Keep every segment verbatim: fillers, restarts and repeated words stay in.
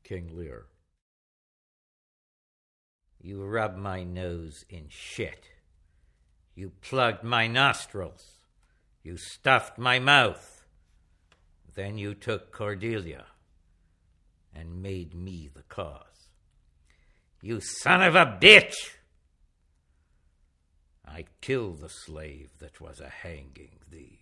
King Lear. You rubbed my nose in shit. You plugged my nostrils. You stuffed my mouth. Then you took Cordelia and made me the cause. You son of a bitch! I killed the slave that was a hanging thee.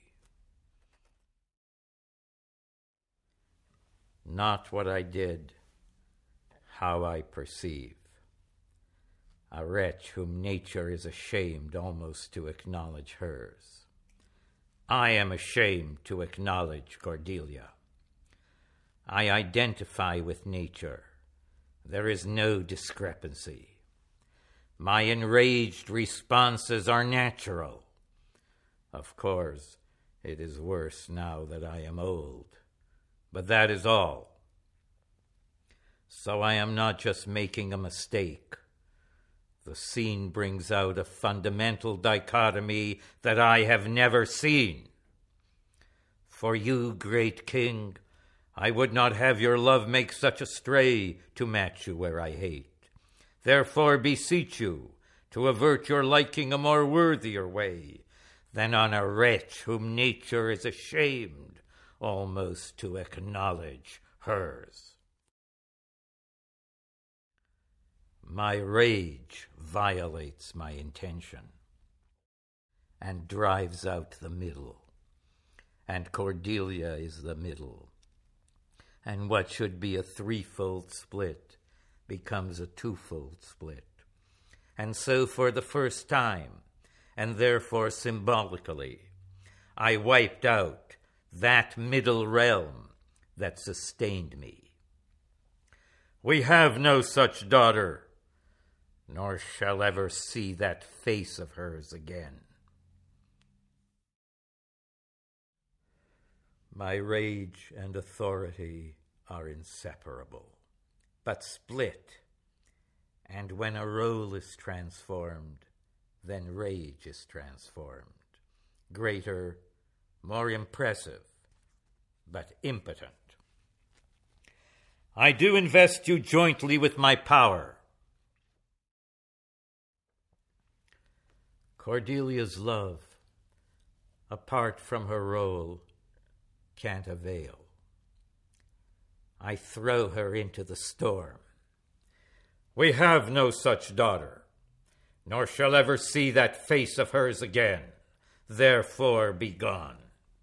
Not what I did, how I perceive. A wretch whom nature is ashamed almost to acknowledge hers. I am ashamed to acknowledge Cordelia. I identify with nature. There is no discrepancy. My enraged responses are natural. Of course, it is worse now that I am old, but that is all. So I am not just making a mistake. The scene brings out a fundamental dichotomy that I have never seen. For you, great king, I would not have your love make such a stray to match you where I hate. Therefore beseech you to avert your liking a more worthier way than on a wretch whom nature is ashamed almost to acknowledge hers. My rage violates my intention and drives out the middle, and Cordelia is the middle, and what should be a threefold split becomes a twofold split. And so for the first time, and therefore symbolically, I wiped out that middle realm that sustained me. We have no such daughter, nor shall ever see that face of hers again. My rage and authority are inseparable, but split, and when a role is transformed, then rage is transformed, greater, more impressive, but impotent. I do invest you jointly with my power. Cordelia's love, apart from her role, can't avail. I throw her into the storm. We have no such daughter, nor shall ever see that face of hers again. Therefore be gone.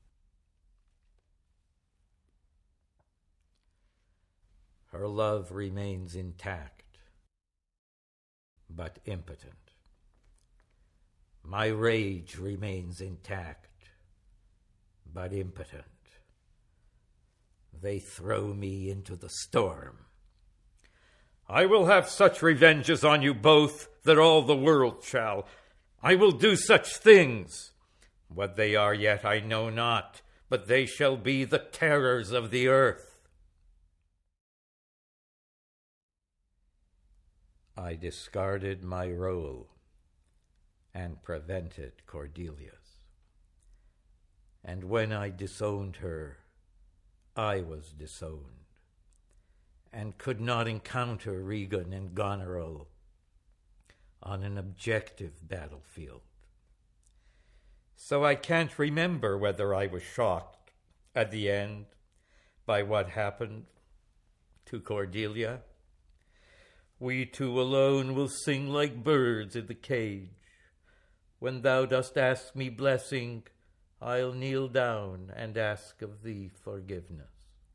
Her love remains intact, but impotent. My rage remains intact, but impotent. They throw me into the storm. I will have such revenges on you both that all the world shall. I will do such things. What they are yet I know not, but they shall be the terrors of the earth. I discarded my role and prevented Cordelia's. And when I disowned her, I was disowned, and could not encounter Regan and Goneril on an objective battlefield. So I can't remember whether I was shocked at the end by what happened to Cordelia. We two alone will sing like birds in the cage. When thou dost ask me blessing, I'll kneel down and ask of thee forgiveness.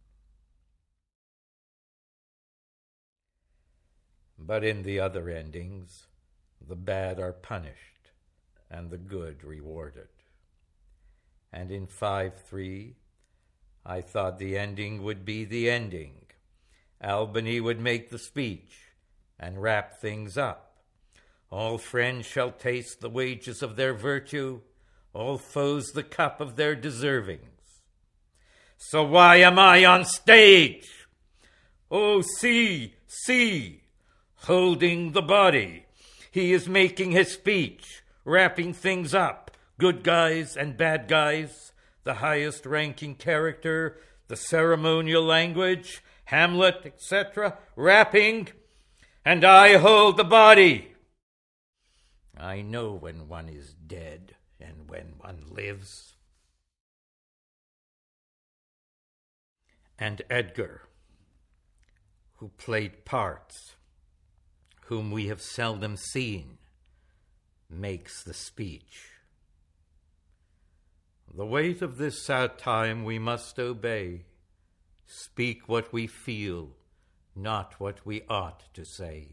But in the other endings, the bad are punished and the good rewarded. And in five three, I thought the ending would be the ending. Albany would make the speech and wrap things up. All friends shall taste the wages of their virtue, all foes the cup of their deservings. So why am I on stage? Oh, see, see, holding the body. He is making his speech, wrapping things up, good guys and bad guys, the highest ranking character, the ceremonial language, Hamlet, et cetera, rapping, and I hold the body. I know when one is dead and when one lives. And Edgar, who played parts, whom we have seldom seen, makes the speech. The weight of this sad time we must obey. Speak what we feel, not what we ought to say.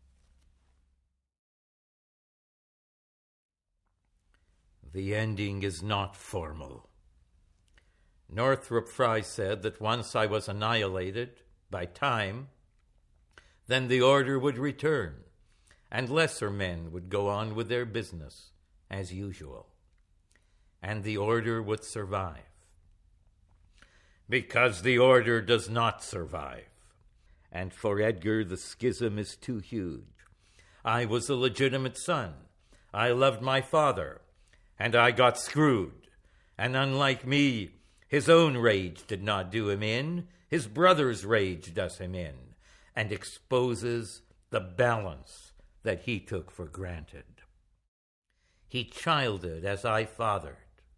The ending is not formal. Northrop Frye said that once I was annihilated by time, then the order would return, and lesser men would go on with their business as usual, and the order would survive. Because the order does not survive, and for Edgar the schism is too huge. I was a legitimate son. I loved my father, and I got screwed, and unlike me, his own rage did not do him in, his brother's rage does him in, and exposes the balance that he took for granted. He childed as I fathered.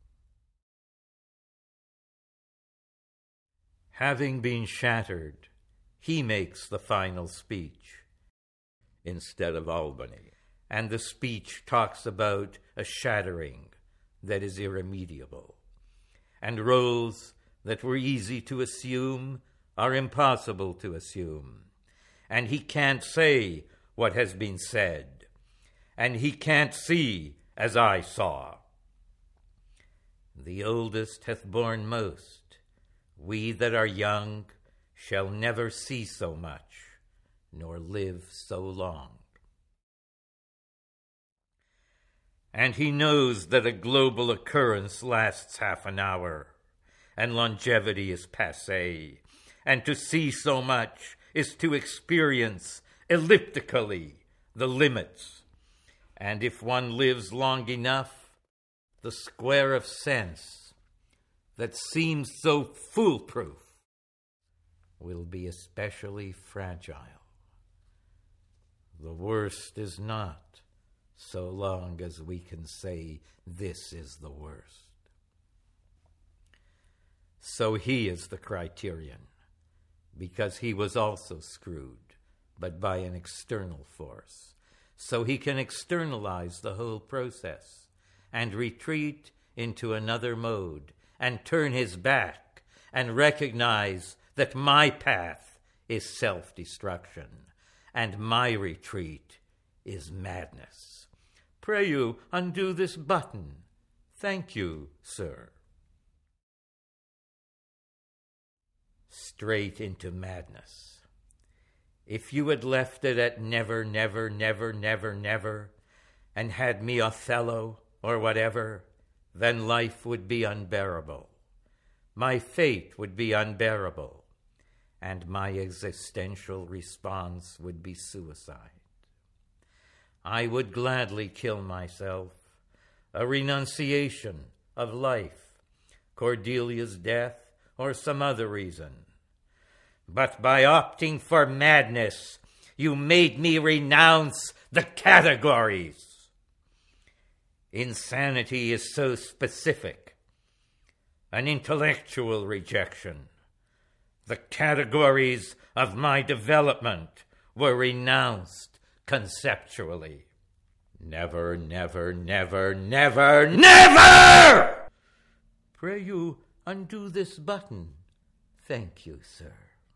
Having been shattered, he makes the final speech instead of Albany, and the speech talks about a shattering that is irremediable, and roles that were easy to assume are impossible to assume. And he can't say what has been said, and he can't see as I saw. The oldest hath borne most. We that are young shall never see so much, nor live so long. And he knows that a global occurrence lasts half an hour, and longevity is passé, and to see so much is to experience elliptically the limits. And if one lives long enough, the square of sense that seems so foolproof will be especially fragile. The worst is not, so long as we can say this is the worst. So he is the criterion, because he was also screwed, but by an external force. So he can externalize the whole process and retreat into another mode and turn his back and recognize that my path is self-destruction and my retreat is madness. Pray you undo this button. Thank you, sir. Straight into madness. If you had left it at never, never, never, never, never, and had me Othello or whatever, then life would be unbearable. My fate would be unbearable, and my existential response would be suicide. I would gladly kill myself, a renunciation of life, Cordelia's death, or some other reason. But by opting for madness, you made me renounce the categories. Insanity is so specific, an intellectual rejection. The categories of my development were renounced conceptually. Never, never, never, never, never! Pray you undo this button. Thank you, sir.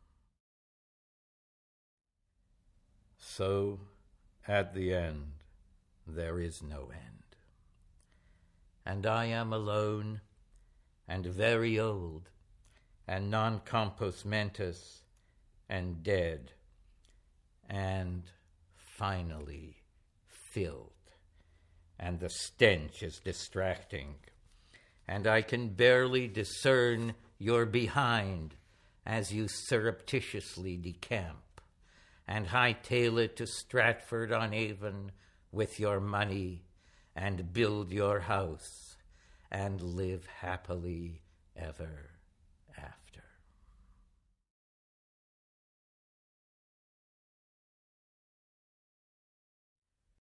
So, at the end, there is no end. And I am alone, and very old, and non compos mentis, and dead, and finally filled. And the stench is distracting, and I can barely discern your behind as you surreptitiously decamp and hightail it to Stratford-on-Avon with your money and build your house and live happily ever